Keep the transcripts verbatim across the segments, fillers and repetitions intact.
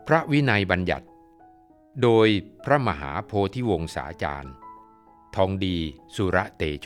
พระวินัยบัญญัติโดยพระมหาโพธิวงศาจารย์ทองดีสุระเตโช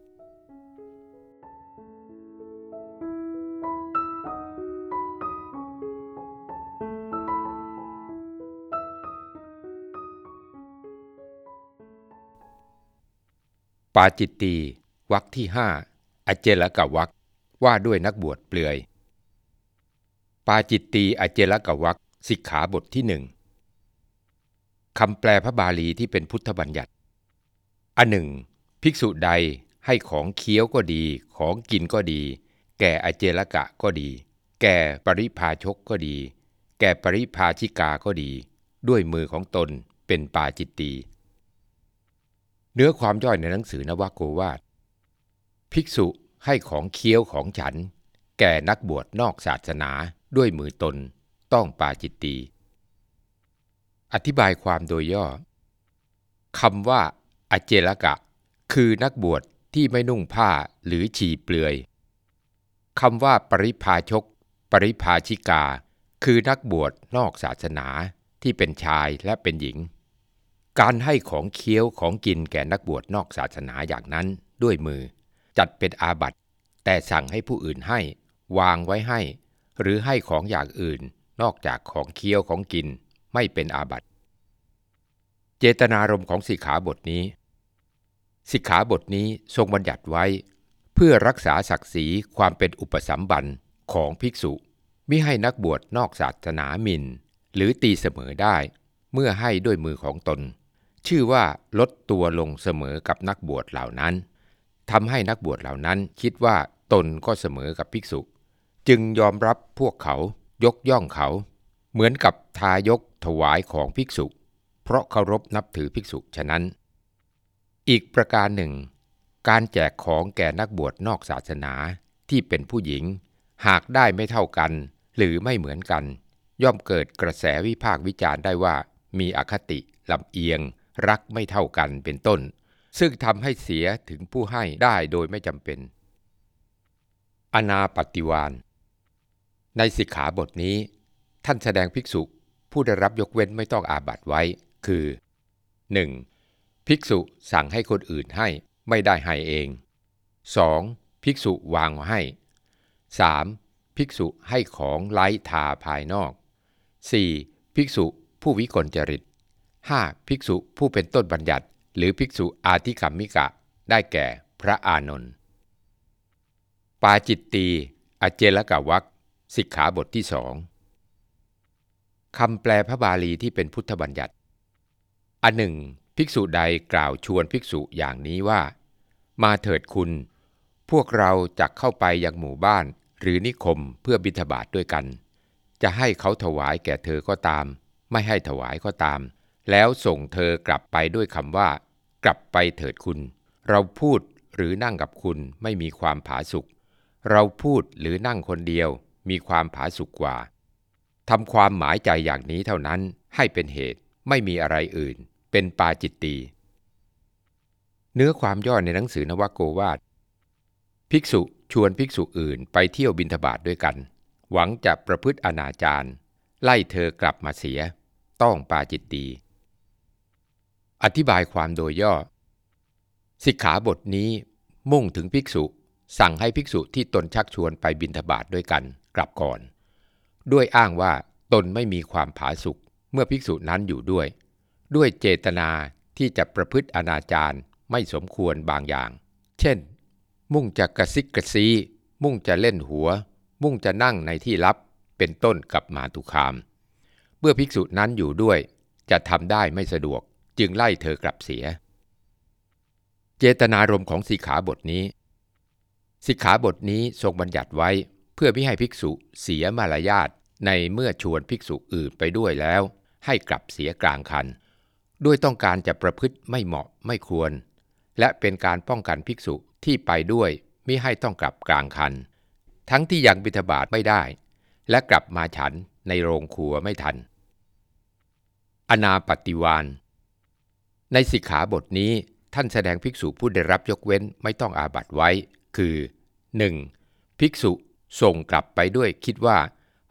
ปาจิตตีวรรคที่ห้าอเจลกวรรคว่าด้วยนักบวชเปลือยปาจิตตีอเจลกวรรคสิกขาบทที่หนึ่งคำแปลพระบาลีที่เป็นพุทธบัญญัติอันหนึ่งภิกษุใดให้ของเคี้ยวก็ดีของกินก็ดีแก่อเจลกะก็ดีแก่ปริภาชกก็ดีแก่ปริภาชิกาก็ดีด้วยมือของตนเป็นปาจิตตีเนื้อความย่อยในหนังสือนวโกวาทภิกษุให้ของเคี้ยวของฉันแก่นักบวชนอกศาสนาด้วยมือตนต้องปาจิตตีอธิบายความโดยย่อคำว่าอเจลกะคือนักบวชที่ไม่นุ่งผ้าหรือฉี่เปลือยคำว่าปริภาชกปริภาชิกาคือนักบวชนอกศาสนาที่เป็นชายและเป็นหญิงการให้ของเคี้ยวของกินแก่นักบวชนอกศาสนาอย่างนั้นด้วยมือจัดเป็นอาบัติแต่สั่งให้ผู้อื่นให้วางไว้ให้หรือให้ของอย่างอื่นนอกจากของเคี้ยวของกินไม่เป็นอาบัติเจตนารมณ์ของสิกขาบทนี้สิกขาบทนี้ทรงบัญญัติไว้เพื่อรักษาศักดิ์ศรีความเป็นอุปสัมบันของภิกษุมิให้นักบวชนอกศาสนาหมิ่นหรือตีเสมอได้เมื่อให้ด้วยมือของตนชื่อว่าลดตัวลงเสมอกับนักบวชเหล่านั้นทำให้นักบวชเหล่านั้นคิดว่าตนก็เสมอกับภิกษุจึงยอมรับพวกเขายกย่องเขาเหมือนกับทายกถวายของภิกษุเพราะเคารพนับถือภิกษุฉะนั้นอีกประการหนึ่งการแจกของแก่นักบวชนอกศาสนาที่เป็นผู้หญิงหากได้ไม่เท่ากันหรือไม่เหมือนกันย่อมเกิดกระแสวิพากษ์วิจารณ์ได้ว่ามีอคติลำเอียงรักไม่เท่ากันเป็นต้นซึ่งทำให้เสียถึงผู้ให้ได้โดยไม่จำเป็นอนาปฏิวาณในสิกขาบทนี้ท่านแสดงภิกษุผู้ได้รับยกเว้นไม่ต้องอาบัติไว้คือ หนึ่ง. ภิกษุสั่งให้คนอื่นให้ไม่ได้ให้เอง สอง. ภิกษุวางให้ สาม. ภิกษุให้ของไล้ทาภายนอก สี่. ภิกษุผู้วิกลจริต ห้า. ภิกษุผู้เป็นต้นบัญญัติหรือภิกษุอาทิกัมมิกะได้แก่พระอานนท์ปาจิตตีอเจลกวรรคสิกขาบทที่สองคำแปลพระบาลีที่เป็นพุทธบัญญัติอันหนึ่งภิกษุใดกล่าวชวนภิกษุอย่างนี้ว่ามาเถิดคุณพวกเราจักเข้าไปยังหมู่บ้านหรือนิคมเพื่อบิณฑบาตด้วยกันจะให้เขาถวายแก่เธอก็ตามไม่ให้ถวายก็ตามแล้วส่งเธอกลับไปด้วยคำว่ากลับไปเถิดคุณเราพูดหรือนั่งกับคุณไม่มีความผาสุกเราพูดหรือนั่งคนเดียวมีความผาสุกกว่าทำความหมายใจอย่างนี้เท่านั้นให้เป็นเหตุไม่มีอะไรอื่นเป็นปาจิตตีเนื้อความย่อในหนังสือนวโกวาทภิกษุชวนภิกษุอื่นไปเที่ยวบิณฑบาตด้วยกันหวังจะประพฤติอนาจารไล่เธอกลับมาเสียต้องปาจิตตีอธิบายความโดยย่อสิกขาบทนี้มุ่งถึงภิกษุสั่งให้ภิกษุที่ตนชักชวนไปบิณฑบาตด้วยกันกลับก่อนด้วยอ้างว่าตนไม่มีความผาสุกเมื่อภิกษุนั้นอยู่ด้วยด้วยเจตนาที่จะประพฤติอนาจารไม่สมควรบางอย่างเช่นมุ่งจะกระซิกกระซีมุ่งจะเล่นหัวมุ่งจะนั่งในที่ลับเป็นต้นกับมาตุคามเมื่อภิกษุนั้นอยู่ด้วยจะทำได้ไม่สะดวกจึงไล่เธอกลับเสียเจตนารมณ์ของสิกขาบทนี้สิกขาบทนี้ทรงบัญญัติไว้เพื่อไม่ให้ภิกษุเสียมารยาทในเมื่อชวนภิกษุอื่นไปด้วยแล้วให้กลับเสียกลางคันด้วยต้องการจะประพฤติไม่เหมาะไม่ควรและเป็นการป้องกันภิกษุที่ไปด้วยมิให้ต้องกลับกลางคันทั้งที่ยังบิณฑบาตไม่ได้และกลับมาฉันในโรงครัวไม่ทันอนาปฏิวาณในสิกขาบทนี้ท่านแสดงภิกษุผู้ได้รับยกเว้นไม่ต้องอาบัติไว้คือ หนึ่ง. ภิกษุส่งกลับไปด้วยคิดว่า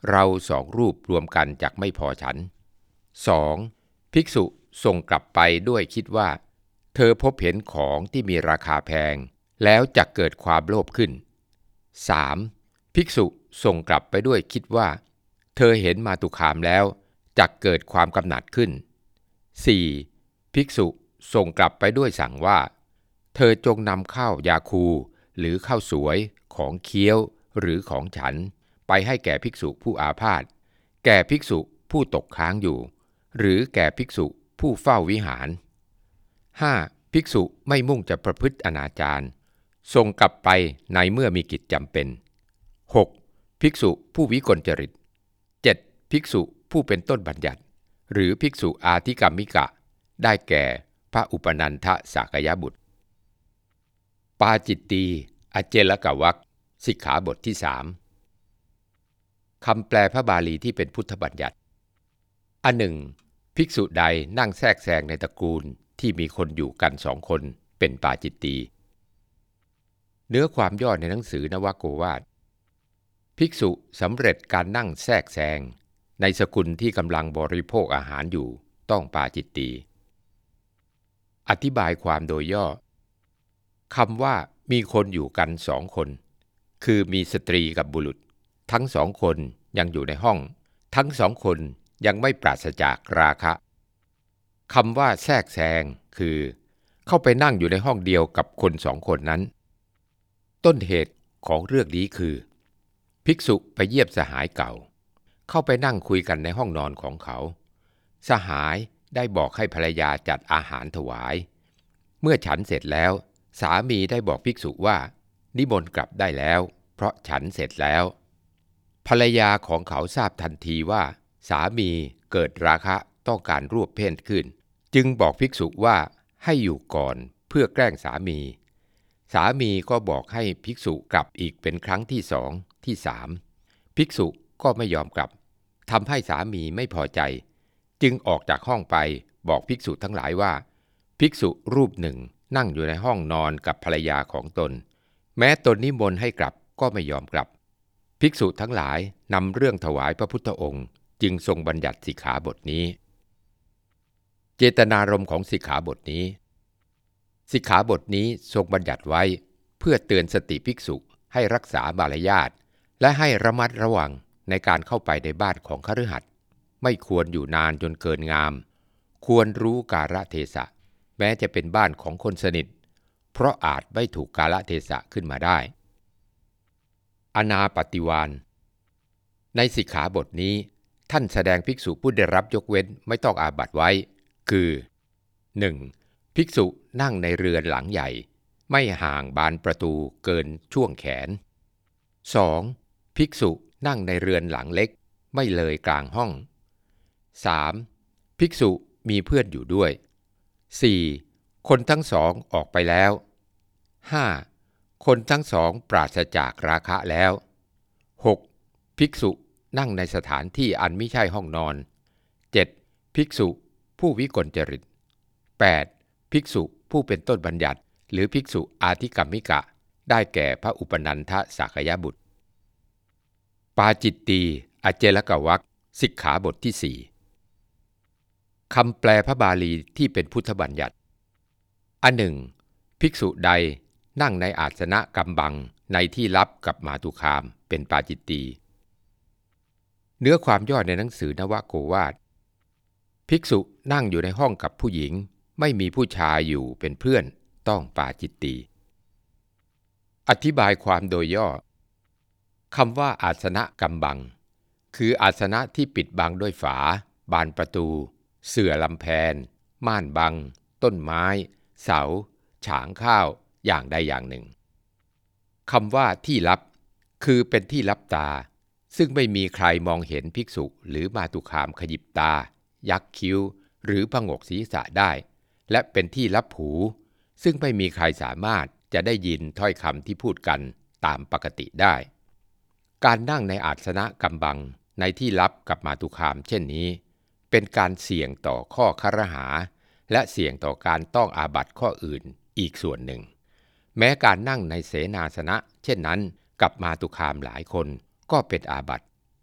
เราสองรูปรวมกันจักไม่พอฉัน สอง. ภิกษุส่งกลับไปด้วยคิดว่าเธอพบเห็นของที่มีราคาแพงแล้วจักเกิดความโลภขึ้น สาม. ภิกษุส่งกลับไปด้วยคิดว่าเธอเห็นมาตุคามแล้วจักเกิดความกำหนัดขึ้น สี่. ภิกษุส่งกลับไปด้วยสั่งว่าเธอจงนำข้าวยาคูหรือข้าวสวยของเคี้ยวหรือของฉันไปให้แก่ภิกษุผู้อาพาธแก่ภิกษุผู้ตกค้างอยู่หรือแก่ภิกษุผู้เฝ้าวิหาร ห้า. ภิกษุไม่มุ่งจะประพฤติอนาจารส่งกลับไปในเมื่อมีกิจจำเป็น หก. ภิกษุผู้วิกลจริต เจ็ด. ภิกษุผู้เป็นต้นบัญญัติหรือภิกษุอาทิกัมมิกะได้แก่พระอุปนันทสากยบุตรปาจิตตีอเจลกวรรคสิกขาบทที่สามคำแปลพระบาลีที่เป็นพุทธบัญญัติอันหนึ่งภิกษุใดนั่งแทรกแซงในตระกูลที่มีคนอยู่กันสองคนเป็นปาจิตตีเนื้อความย่อในหนังสือนวโกวาทภิกษุสำเร็จการนั่งแทรกแซงในสกุลที่กำลังบริโภคอาหารอยู่ต้องปาจิตตีอธิบายความโดยย่อคำว่ามีคนอยู่กันสองคนคือมีสตรีกับบุรุษทั้งสองคนยังอยู่ในห้องทั้งสองคนยังไม่ปราศจากราคะคำว่าแทรกแซงคือเข้าไปนั่งอยู่ในห้องเดียวกับคนสองคนนั้นต้นเหตุของเรื่องนี้คือภิกษุไปเยี่ยมสหายเก่าเข้าไปนั่งคุยกันในห้องนอนของเขาสหายได้บอกให้ภรรยาจัดอาหารถวายเมื่อฉันเสร็จแล้วสามีได้บอกภิกษุว่านิมนต์กลับได้แล้วเพราะฉันเสร็จแล้วภรรยาของเขาทราบทันทีว่าสามีเกิดราคะต้องการรวบเพศขึ้นจึงบอกภิกษุว่าให้อยู่ก่อนเพื่อแกล้งสามีสามีก็บอกให้ภิกษุกลับอีกเป็นครั้งที่สองที่สามภิกษุก็ไม่ยอมกลับทำให้สามีไม่พอใจจึงออกจากห้องไปบอกภิกษุทั้งหลายว่าภิกษุรูปหนึ่งนั่งอยู่ในห้องนอนกับภรรยาของตนแม้ตนนิมนต์ให้กลับก็ไม่ยอมกลับภิกษุทั้งหลายนำเรื่องถวายพระพุทธองค์จึงทรงบัญญัติสิกขาบทนี้เจตนารมณ์ของสิกขาบทนี้สิกขาบทนี้ทรงบัญญัติไว้เพื่อเตือนสติภิกษุให้รักษามารยาทและให้ระมัดระวังในการเข้าไปในบ้านของคฤหัสถ์ไม่ควรอยู่นานจนเกินงามควรรู้กาลเทศะแม้จะเป็นบ้านของคนสนิทเพราะอาจไม่ถูกกาลเทศะขึ้นมาได้อนาปฏิวาณในสิกขาบทนี้ท่านแสดงภิกษุผู้ได้รับยกเว้นไม่ต้องอาบัติไว้คือ หนึ่ง. ภิกษุนั่งในเรือนหลังใหญ่ไม่ห่างบานประตูเกินช่วงแขน สอง. ภิกษุนั่งในเรือนหลังเล็กไม่เลยกลางห้อง สาม. ภิกษุมีเพื่อนอยู่ด้วย สี่. คนทั้งสองออกไปแล้ว ห้า. คนทั้งสองปราศจากราคะแล้ว หก. ภิกษุนั่งในสถานที่อันไม่ใช่ห้องนอน เจ็ด. ภิกษุผู้วิกลจริต แปด. ภิกษุผู้เป็นต้นบัญญัติหรือภิกษุอาทิกัมมิกะได้แก่พระอุปนันทสากยบุตรปาจิตตีอเจลกวรรคสิกขาบทที่สี่คำแปลพระบาลีที่เป็นพุทธบัญญัติอันหนึ่งภิกษุใดนั่งในอาสนะกำบังในที่ลับกับมาตุคามเป็นปาจิตตีเนื้อความย่อในหนังสือนวโกวาทภิกษุนั่งอยู่ในห้องกับผู้หญิงไม่มีผู้ชายอยู่เป็นเพื่อนต้องปาจิตตีอธิบายความโดยย่อคำว่าอาสนะกำบังคืออาสนะที่ปิดบังด้วยฝาบานประตูเสื่อลำแพนม่านบังต้นไม้เสาฉางข้าวอย่างใดอย่างหนึ่งคำว่าที่ลับคือเป็นที่ลับตาซึ่งไม่มีใครมองเห็นภิกษุหรือมาตุคามขยิบตายักคิ้วหรือผงกศีรษะได้และเป็นที่ลับหูซึ่งไม่มีใครสามารถจะได้ยินถ้อยคำที่พูดกันตามปกติได้การนั่งในอาสนะกำบังในที่ลับกับมาตุคามเช่นนี้เป็นการเสี่ยงต่อข้อคฤหาและเสี่ยงต่อการต้องอาบัติข้ออื่นอีกส่วนหนึ่งแม้การนั่งในเสนาสนะเช่นนั้นกับมาตุคามหลายคนก็เป็นอาบัติ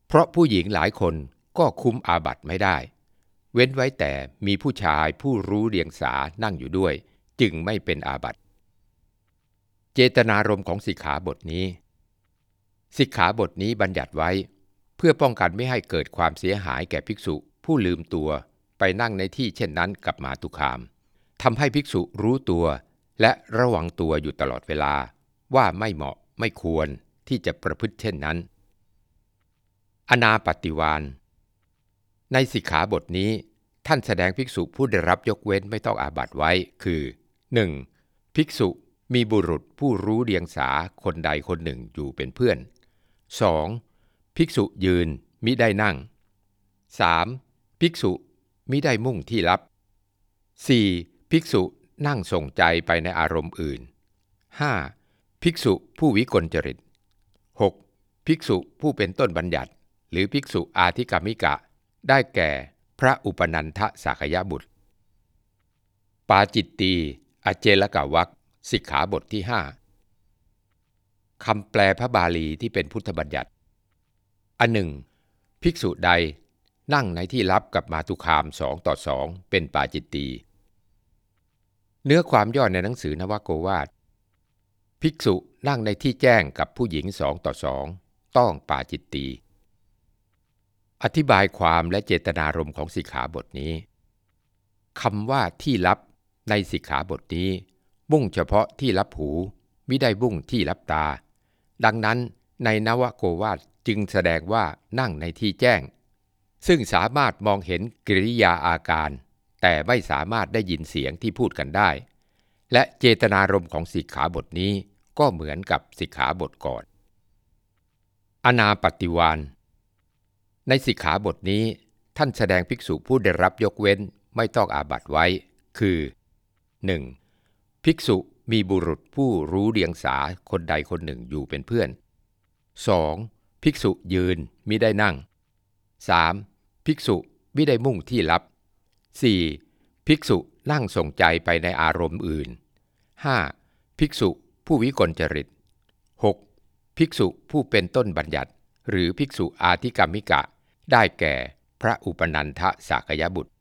เพราะผู้หญิงหลายคนก็คุ้มอาบัติไม่ได้เว้นไว้แต่มีผู้ชายผู้รู้เดียงสานั่งอยู่ด้วยจึงไม่เป็นอาบัติเจตนารมณ์ของสิกขาบทนี้สิกขาบทนี้บัญญัติไว้เพื่อป้องกันไม่ให้เกิดความเสียหายแก่ภิกษุผู้ลืมตัวไปนั่งในที่เช่นนั้นกับมาตุคามทำให้ภิกษุรู้ตัวและระวังตัวอยู่ตลอดเวลาว่าไม่เหมาะไม่ควรที่จะประพฤติเช่นนั้นอนาปฏิวาณในสิกขาบทนี้ท่านแสดงภิกษุผู้ได้รับยกเว้นไม่ต้องอาบัติไว้คือ หนึ่ง. ภิกษุมีบุรุษผู้รู้เดียงสาคนใดคนหนึ่งอยู่เป็นเพื่อน สอง. ภิกษุยืนมิได้นั่ง สาม. ภิกษุมิได้มุ่งที่ลับ สี่. ภิกษุนั่งส่งใจไปในอารมณ์อื่น ห้า. ภิกษุผู้วิกลจริต หก. ภิกษุผู้เป็นต้นบัญญัติหรือภิกษุอาทิกามิกะได้แก่พระอุปนันทสากยบุตรปาจิตตีอเจลกวรรคสิกขาบทที่ห้าคำแปลพระบาลีที่เป็นพุทธบัญญัติอันหนึ่งภิกษุใดนั่งในที่ลับกับมาตุคามสองต่อสองเป็นปาจิตตีเนื้อความย่อในหนังสือนวโกวาทภิกษุนั่งในที่แจ้งกับผู้หญิงสองต่อสองต้องปาจิตตีอธิบายความและเจตนารมณ์ของสิกขาบทนี้คำว่าที่ลับในสิกขาบทนี้มุ่งเฉพาะที่ลับหูมิได้มุ่งที่ลับตาดังนั้นในนวโกวาทจึงแสดงว่านั่งในที่แจ้งซึ่งสามารถมองเห็นกิริยาอาการแต่ไม่สามารถได้ยินเสียงที่พูดกันได้และเจตนารมณ์ของสิกขาบทนี้ก็เหมือนกับสิกขาบทก่อนอนาปฏิวาณในสิกขาบทนี้ท่านแสดงภิกษุผู้ได้รับยกเว้นไม่ต้องอาบัติไว้คือ หนึ่ง. ภิกษุมีบุรุษผู้รู้เดียงสาคนใดคนหนึ่งอยู่เป็นเพื่อน สอง. ภิกษุยืนมิได้นั่ง สาม. ภิกษุมิได้มุ่งที่ลับ สี่. ภิกษุนั่งส่งใจไปในอารมณ์อื่น ห้า. ภิกษุผู้วิกลจริต หก. ภิกษุผู้เป็นต้นบัญญัติหรือภิกษุอาทิกามิกะได้แก่พระอุปนันทสากยบุตร